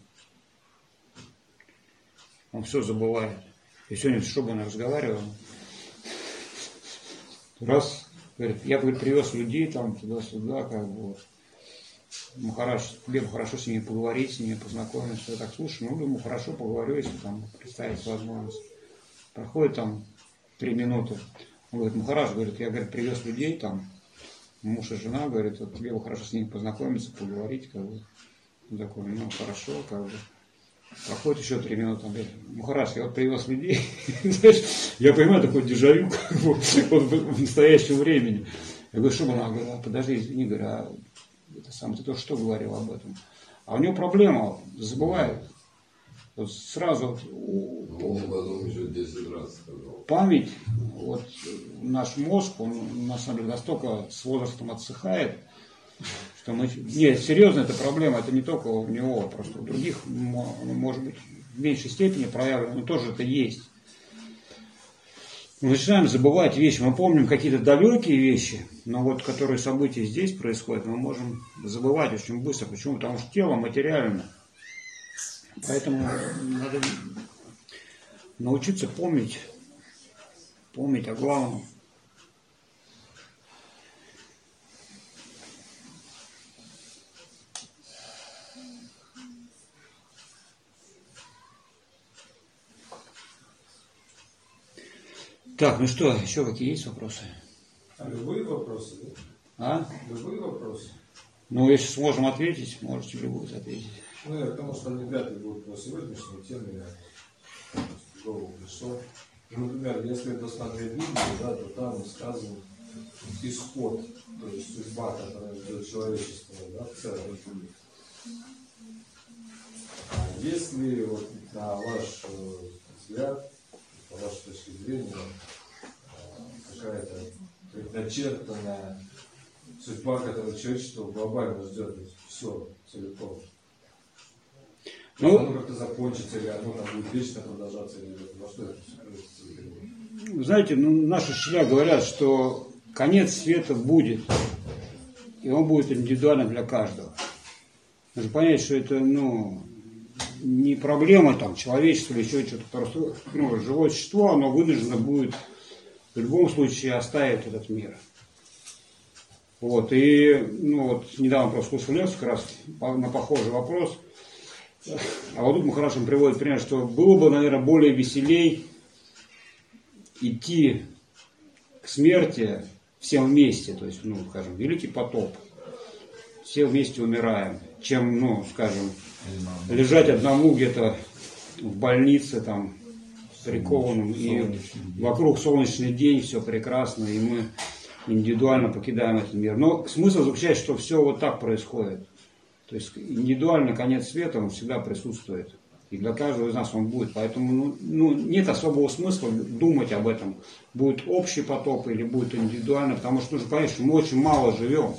он все забывает. И сегодня с Шобаной разговаривал. Раз, говорит, я, говорит, привез людей там туда-сюда, как бы вот. Махарадж, тебе бы хорошо с ними поговорить, с ними познакомиться. Я так слушаю, ну, думаю, хорошо поговорю, если там представить возможность. Проходит там три минуты. Он говорит, Махарадж, говорит, я, говорит, привез людей там, муж и жена, говорит, вот тебе бы хорошо с ними познакомиться, поговорить, как бы. Он такой, ну, хорошо, как бы. Проходит еще три минуты, он говорит, Махарадж, я вот привез людей, я понимаю, такой дежавю, как бы, вот в настоящем времени. Я говорю, что она? Говорит, а подожди, извини, говорю, а это сам, ты тоже что говорил об этом? А у него проблема, забывает. Вот сразу вот, память, вот наш мозг, он на самом деле настолько с возрастом отсыхает, что мы... Нет, серьезно, эта проблема, это не только у него, просто у других, может быть, в меньшей степени проявлено, но тоже это есть. Мы начинаем забывать вещи. Мы помним какие-то далекие вещи, но вот которые события здесь происходят, мы можем забывать очень быстро. Почему? Потому что тело материально. Поэтому надо научиться помнить, помнить о главном. Так, ну что, еще какие есть вопросы? А любые вопросы, да? А? Любые вопросы. Ну, если сможем ответить, можете любую ответить. Ну, я потому что они вряд ли будут по сегодняшней теме, я в голову пришел. Ну, например, если досмотреть Библию, да, то там сказан исход, то есть судьба, которая ждет человечество, да, в целом. А если вот на ваш э, взгляд, по вашей точке зрения, э, какая-то предначертанная судьба, которая человечество глобально ждет, все целиком. Ну, оно как-то закончится, или оно там будет вечно продолжаться, или во что это все. Знаете, ну, наши учителя говорят, что конец света будет, и он будет индивидуально для каждого. Нужно понять, что это, ну, не проблема там человечества или еще что-то, просто, ну, живое существо, оно вынуждено будет в любом случае оставить этот мир. Вот, и, ну, вот, недавно просто слушал лекцию как раз на похожий вопрос. А вот тут Махарадж приводит пример, что было бы, наверное, более веселей идти к смерти всем вместе, то есть, ну, скажем, великий потоп, все вместе умираем, чем, ну, скажем, лежать одному где-то в больнице, там, прикованным, и вокруг солнечный день, все прекрасно, и мы индивидуально покидаем этот мир. Но смысл заключается, что все вот так происходит. То есть индивидуально конец света, он всегда присутствует. И для каждого из нас он будет. Поэтому ну, ну, нет особого смысла думать об этом. Будет общий потоп или будет индивидуально. Потому что нужно понять, что мы очень мало живем.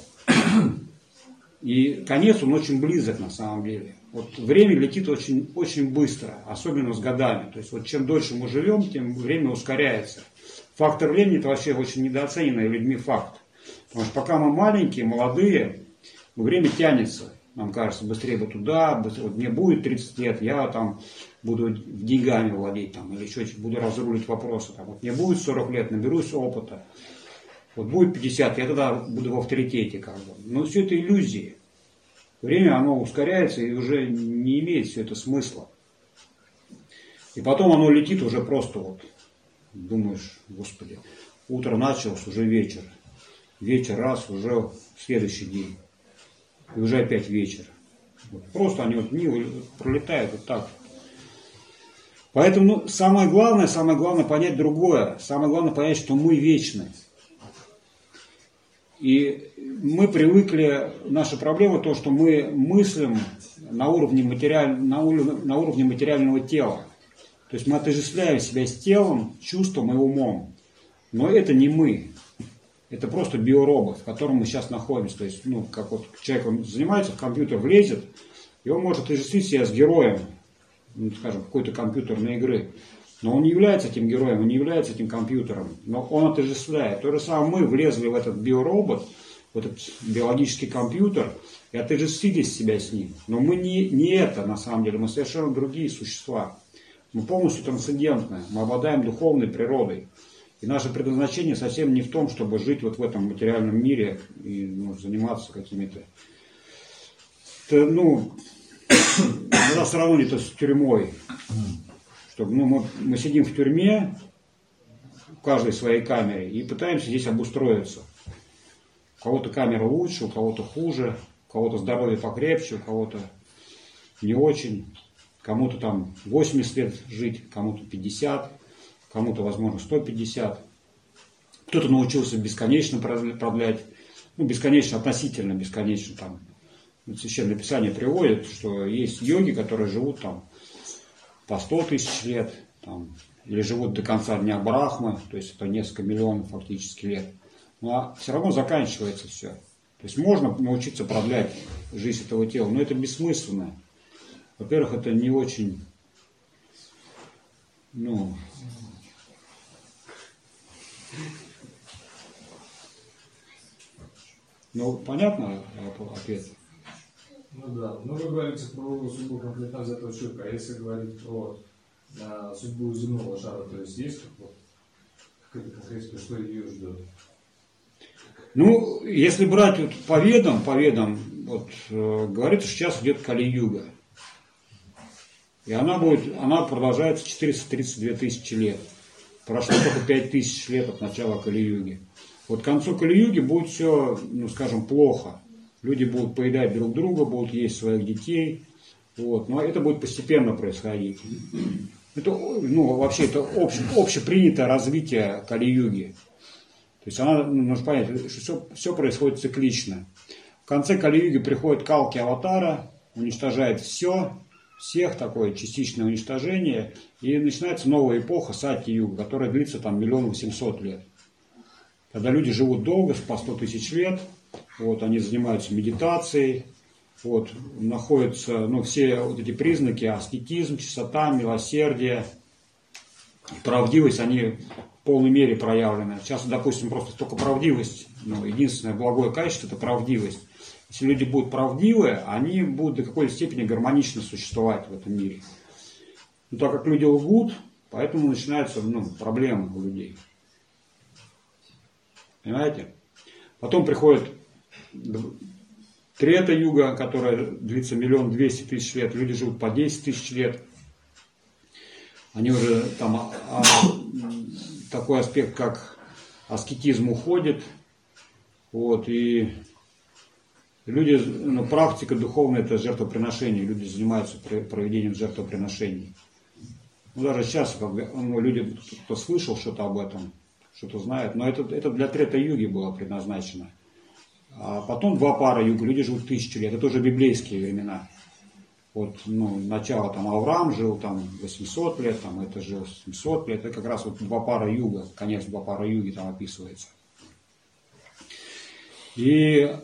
И конец, он очень близок на самом деле. Вот время летит очень, очень быстро, особенно с годами. То есть вот чем дольше мы живем, тем время ускоряется. Фактор времени – это вообще очень недооцененный людьми факт. Потому что пока мы маленькие, молодые, время тянется. Нам кажется, быстрее бы туда, быстрее, вот мне будет тридцать лет, я там буду деньгами владеть, там, или еще буду разрулить вопросы. Там. Вот мне будет сорок лет, наберусь опыта. Вот будет пятьдесят, я тогда буду в авторитете. Как бы. Но все это иллюзии. Время, оно ускоряется и уже не имеет все это смысла. И потом оно летит уже просто вот. Думаешь, господи, утро началось, уже вечер. Вечер раз, уже следующий день. И уже опять вечер. Вот. Просто они вот дни пролетают вот так. Поэтому ну, самое главное, самое главное понять другое. Самое главное понять, что мы вечны. И мы привыкли, наша проблема то, что мы мыслим на уровне, материаль, на уровне, на уровне материального тела. То есть мы отождествляем себя с телом, чувством и умом. Но это не мы. Это просто биоробот, в котором мы сейчас находимся. То есть, ну, как вот человек он занимается, в компьютер влезет, и он может отождествить себя с героем, ну, скажем, какой-то компьютерной игры. Но он не является этим героем, он не является этим компьютером. Но он отождествляет. То же самое мы влезли в этот биоробот, в этот биологический компьютер, и отождествили себя с ним. Но мы не, не это на самом деле, мы совершенно другие существа. Мы полностью трансцендентны, мы обладаем духовной природой. И наше предназначение совсем не в том, чтобы жить вот в этом материальном мире и ну, заниматься какими-то... Это, ну, надо сравнить это с тюрьмой. Чтобы, ну, мы, мы сидим в тюрьме, в каждой своей камере, и пытаемся здесь обустроиться. У кого-то камера лучше, у кого-то хуже, у кого-то здоровье покрепче, у кого-то не очень. Кому-то там восемьдесят лет жить, кому-то пятьдесят, кому-то, возможно, сто пятьдесят. Кто-то научился бесконечно продлять, ну, бесконечно, относительно бесконечно. Там, Священное Писание приводит, что есть йоги, которые живут там по сто тысяч лет, там, или живут до конца дня Брахмы, то есть это несколько миллионов фактически лет. Но все равно заканчивается все. То есть можно научиться продлять жизнь этого тела, но это бессмысленно. Во-первых, это не очень, ну, Ну, понятно ответ? Ну да. Ну вы говорите про судьбу конкретно взятого человека, а если говорить про а, судьбу земного шара, то есть есть как вот какая-то конкретика, что ее ждет? Ну, если брать вот по ведам, по ведам, вот, э, говорится, что сейчас идет Кали-юга. И она будет, она продолжается четыреста тридцать две тысячи лет. Прошло только пять тысяч лет от начала Кали-юги. Вот к концу Кали-юги будет все, ну, скажем, плохо. Люди будут поедать друг друга, будут есть своих детей. Вот. Но это будет постепенно происходить. Это, ну, вообще, это обще, общепринятое развитие Кали-юги. То есть она, ну, нужно понять, что все, все происходит циклично. В конце Кали-юги приходит Калки Аватара, уничтожает все, всех, такое частичное уничтожение, и начинается новая эпоха Сати-юга, которая длится там миллион восемьсот лет. Когда люди живут долго, по сто тысяч лет, вот, они занимаются медитацией, вот, находятся, ну, все вот эти признаки, аскетизм, чистота, милосердие, правдивость, они в полной мере проявлены. Сейчас, допустим, просто только правдивость, ну, единственное благое качество – это правдивость. Если люди будут правдивы, они будут до какой-то степени гармонично существовать в этом мире. Но так как люди лгут, поэтому начинаются, ну, проблемы у людей. Понимаете? Потом приходит Трета-юга, которая длится миллион двести тысяч лет. Люди живут по десять тысяч лет. Они уже там, а, а, такой аспект, как аскетизм, уходит. Вот, и люди, ну, практика духовная – это жертвоприношение. Люди занимаются проведением жертвоприношений. Ну, даже сейчас, как бы, ну, люди, кто слышал что-то об этом, что-то знает, но это, это для Трета-юги было предназначено. А потом два пара юга, люди живут тысячу лет. Это уже библейские времена. Вот, ну, начало там Авраам жил там восемьсот лет, там это жил семьсот лет. Это как раз вот два пара юга, конец два пара юги там описывается. И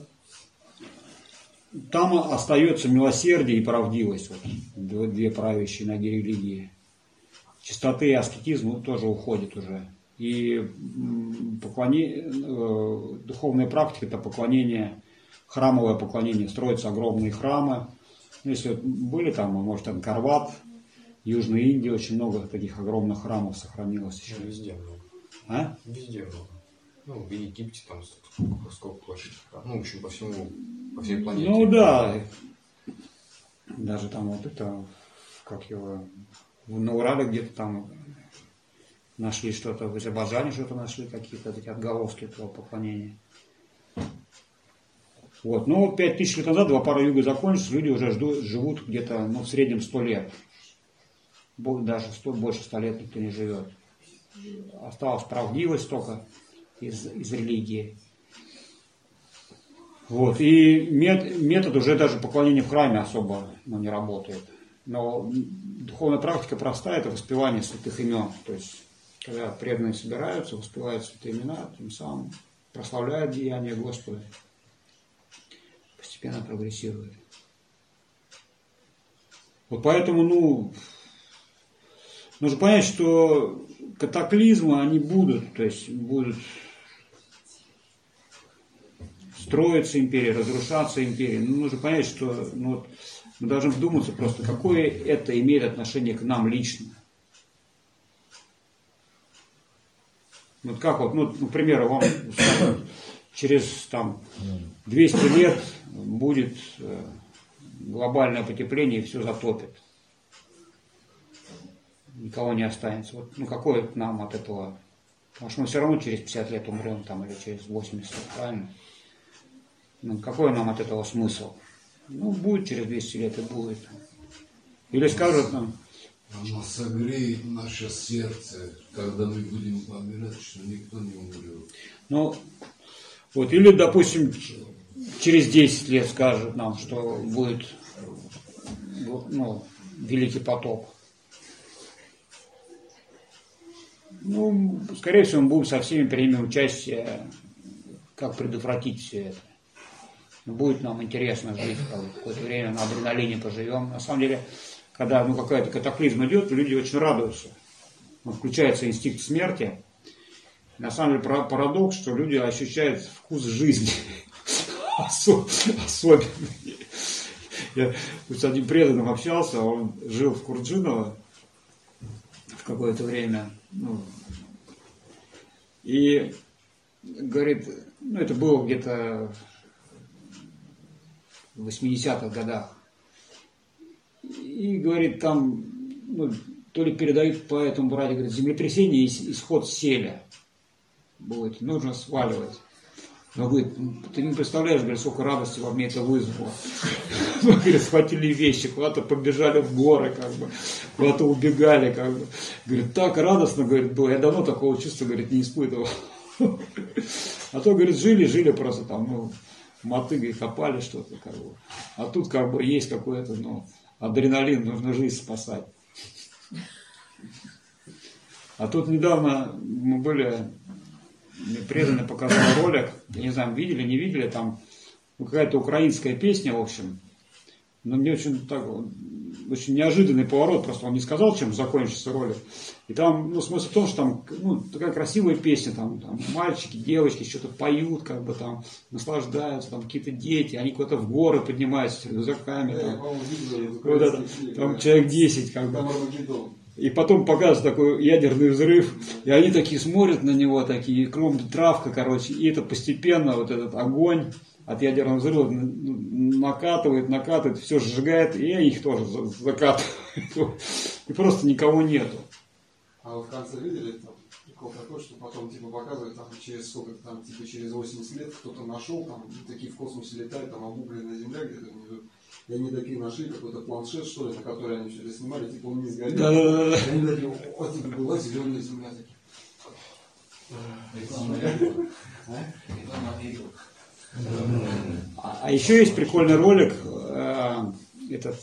там остается милосердие и правдивость. Вот, две правящие ноги религии. Чистоты и аскетизм тоже уходит уже. И поклонение, духовная практика – это поклонение, храмовое поклонение. Строятся огромные храмы. Если были там, может, Анкарват, Южная Индия, очень много таких огромных храмов сохранилось еще. Ну, везде много. А? Везде много. Ну, в Египте там сколько, сколько площадей. Ну, в общем, по всему, по всей планете. Ну да. Даже там вот это, как его, на Урале где-то там нашли что-то, в Азербайджане что-то нашли, какие-то такие отголоски этого поклонения. Вот. Ну вот пять тысяч лет назад два пара юга закончились, люди уже ждут, живут где-то, ну, в среднем сто лет. Даже сто, больше ста лет никто не живет. Осталась правдивость только из, из религии. Вот. И мет, метод уже даже поклонения в храме особо, ну, не работает. Но духовная практика простая, это воспевание святых имен. То есть, когда преданные собираются, воспевают святые имена, тем самым прославляют деяния Господа. Постепенно прогрессирует. Вот поэтому, ну, нужно понять, что катаклизмы, они будут, то есть будут строиться империи, разрушаться империи. Ну, нужно понять, что, ну, вот, мы должны вдуматься просто, какое это имеет отношение к нам лично. Вот как вот, ну, например, вам через там двести лет будет глобальное потепление и все затопит. Никого не останется. Вот, ну, какое нам от этого? Потому что мы все равно через пятьдесят лет умрем там, или через восемьдесят, правильно? Ну, какой нам от этого смысл? Ну, будет через двести лет и будет. Или скажут нам... Оно согреет наше сердце, когда мы будем помирать, что никто не умрет. Ну, вот, или, допустим, через десять лет скажут нам, что будет, ну, великий потоп. Ну, скорее всего, мы будем со всеми примем участие, как предотвратить все это. Будет нам интересно жить, какое-то время на адреналине поживем. На самом деле, когда, ну, какая-то катаклизм идет, люди очень радуются. Ну, включается инстинкт смерти. На самом деле парадокс, что люди ощущают вкус жизни. особенный. Я с одним преданным общался, он жил в Курджиново в какое-то время. Ну, и говорит, ну это было где-то в восьмидесятых годах. И говорит, там, ну, то ли передают по этому братья, говорит, землетрясение и исход селя будет, нужно сваливать. Но говорит, ты не представляешь, говорит, сколько радости во мне это вызвало. Мы, говорит, схватили вещи, куда-то побежали в горы, как бы, куда-то убегали, как бы. Говорит, так радостно, говорит, было. Я давно такого чувства, говорит, не испытывал. А то, говорит, жили, жили просто там, ну, мотыгой копали что-то, как бы. А тут, как бы, есть какой-то, ну, адреналин, нужно жизнь спасать. А тут недавно мы были... Мне преданно показал ролик, я не знаю, видели, не видели, там ну, какая-то украинская песня, в общем. Но мне очень, так, очень неожиданный поворот, просто он не сказал, чем закончится ролик. И там, ну, смысл в том, что там, ну, такая красивая песня, там, там мальчики, девочки что-то поют, как бы там, наслаждаются, там какие-то дети, они куда-то в горы поднимаются с рюкзаками, там, вот это, там человек десять, как бы. И потом показывают такой ядерный взрыв, и они такие смотрят на него, такие, кругом травка, короче, и это постепенно, вот этот огонь от ядерного взрыва накатывает, накатывает, все сжигает, и их тоже закатывает. И просто никого нету. А вы в конце видели там прикол такой, что потом типа показывают там через сколько там, типа через восемьдесят лет кто-то нашел, там такие в космосе летают, там обугленная земля где-то внизу. И они такие нашли какой-то планшет, что ли, на который они все это снимали, типа он не сгорел. Да, да, да, да. И они такие, вот типа была зеленая земля такие. А, а еще есть прикольный ролик, э, этот,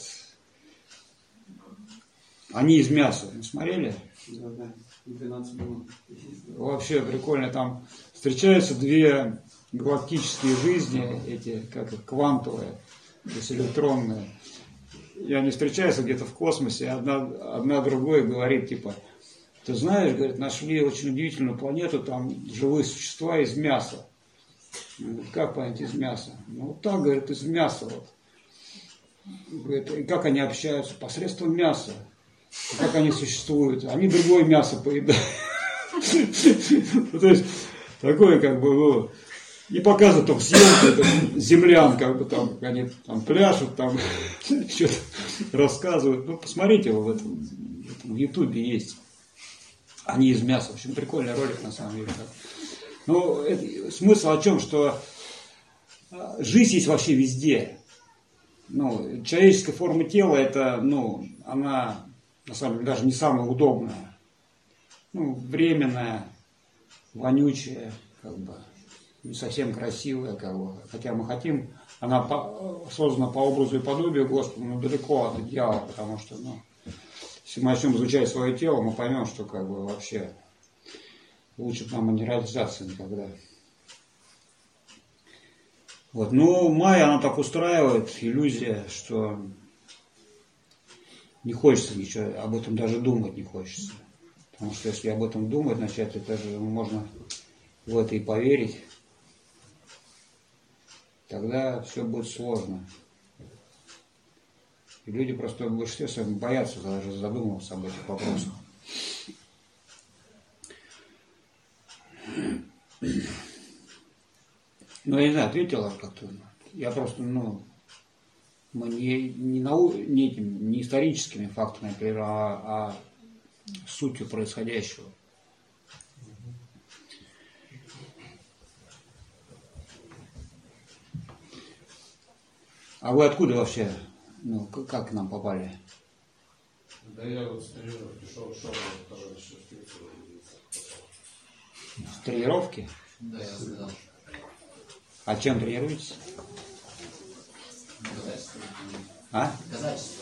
они из мяса, смотрели? Да, да, двенадцать минут. Вообще прикольно, там встречаются две галактические жизни, эти, как их, квантовые. То есть электронные. И они встречаются где-то в космосе, и одна, одна другой говорит, типа, ты знаешь, говорит, нашли очень удивительную планету, там живые существа из мяса. Говорит, как понять из мяса? Ну вот так, говорит, из мяса. Вот. Говорит, и как они общаются? Посредством мяса. И как они существуют? Они другое мясо поедают. То есть, такое как бы, ну, и показывают там съемки там, землян, как бы там, они там пляшут, там что-то рассказывают. Ну, посмотрите его в этом, в Ютубе есть. Они из мяса. В общем, прикольный ролик на самом деле. Ну, это, смысл о чем, что жизнь есть вообще везде. Ну, человеческая форма тела, это, ну, она, на самом деле, даже не самая удобная. Ну, временная, вонючая, как бы. Не совсем красивая, как бы. Хотя мы хотим, она по, создана по образу и подобию Господа, но далеко от идеала, потому что, ну, если мы начнем изучать свое тело, мы поймем, что как бы вообще лучше нам и не реализация никогда. Вот, ну, Майя, она так устраивает, иллюзия, что не хочется ничего, об этом даже думать не хочется. Потому что если об этом думать начать, это же можно в это и поверить. Тогда все будет сложно. И люди просто в большинстве своем боятся даже задумываться об этих вопросах. Ну, я не знаю, ответила как-то. Я просто, ну, мы не, не, нау, не, этим, не историческими фактами, например, а, а сутью происходящего. А вы откуда вообще? Ну, как к нам попали? Да я вот с тренировки шел, шел, тоже еще в Турцию. С тренировки? Да, я сказал. А чем тренируетесь? Доказательства. А? Доказательства.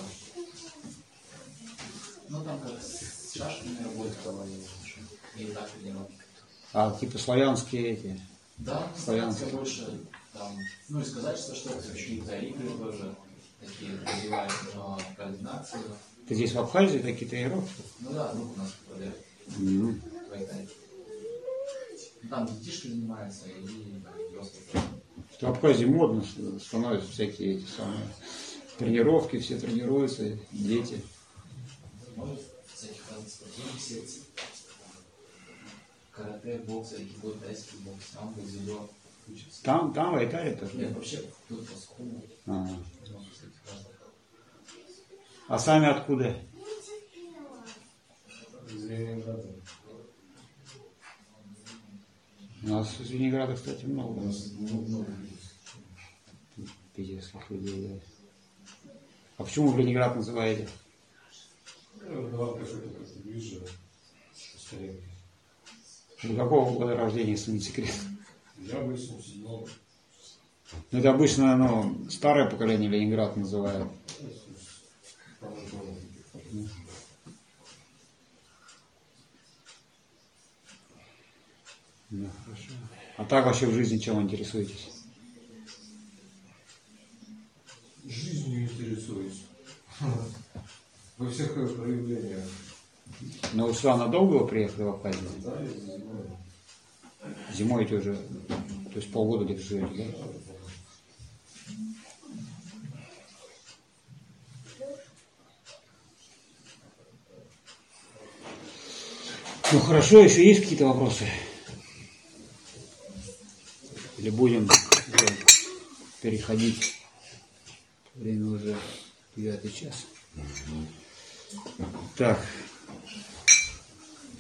Ну там как с шашками работают, и так тренировки. А типа славянские эти? Да, славянские больше там, ну и сказать, что что-то какие-то игры тоже такие развивают, но координацию. Ты здесь в Абхазии такие тренировки? Ну да, друг у нас попадает. Mm-hmm. Ну, там детишки занимаются и взрослые. В Абхазии модно становятся всякие эти самые тренировки, все тренируются, дети. Всяких разных спортивных секций. Карате, бокс, айкидо, тайский бокс, самбо, дзюдо. Учатся. Там, там в Айтаре тоже? Нет, вообще тут по скулу. А. А сами откуда? Из Ленинграда. У нас из Ленинграда, кстати, много. У нас много Питерских людей, да. А почему в Ленинград называете? Ну, два кошелька как-то ближе, старенький. Вы какого года рождения, если не секрет? Я восемьдесят седьмого. Ну, это обычно, ну, старое поколение Ленинград называют. Да, хорошо. А так вообще в жизни чем интересуетесь? Жизнью интересуюсь. Во всех проявлениях. Ну, вы сюда надолго вы приехали в Абхазию? Да, и зимой. Зимой эти уже, то есть полгода где-то живете, да? Ну хорошо, еще есть какие-то вопросы? Или будем уже переходить? Время уже девятый час. Так.